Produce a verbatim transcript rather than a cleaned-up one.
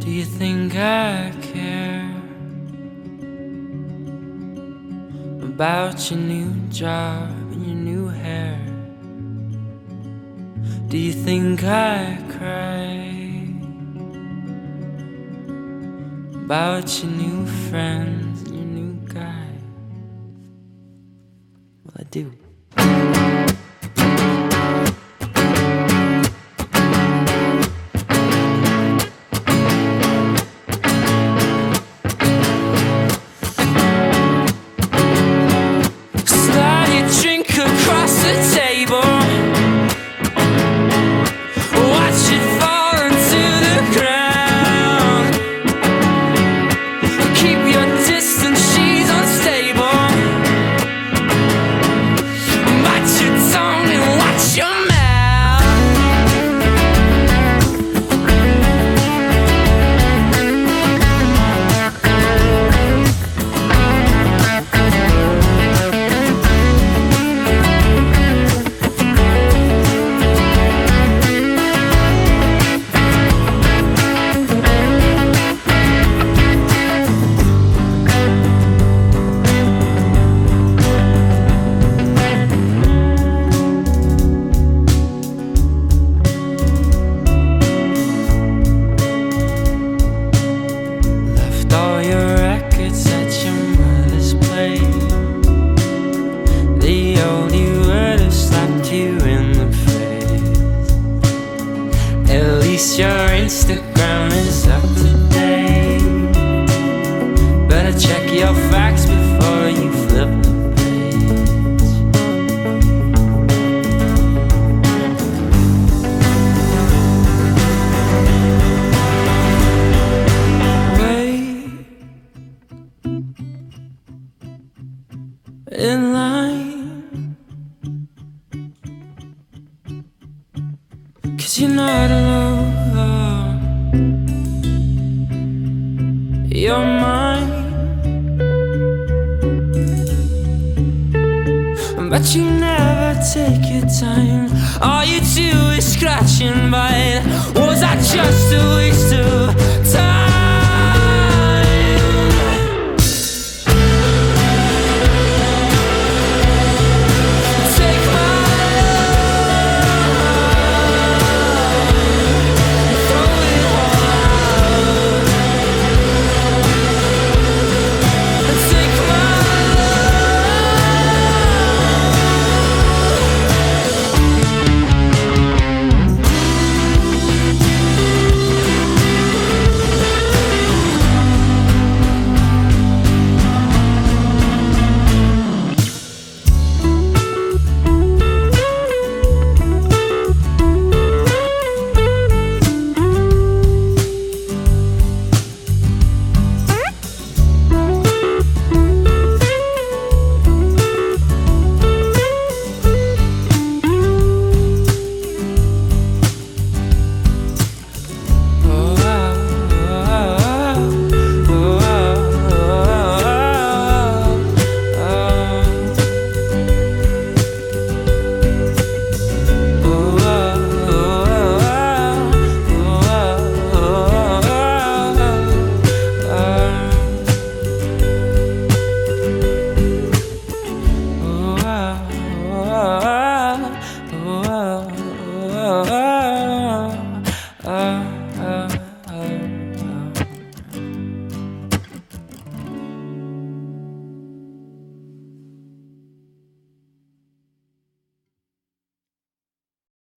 you think I care about your new job and your new hair? Do you think I cry about your new friends and your new guy? Well, I do. Your Instagram is up to date. Better check your facts before you flip the page. Wait in line, 'cause you're not alone. You're mine, but you never take your time. All you do is scratch and bite. Was I just a waste of time?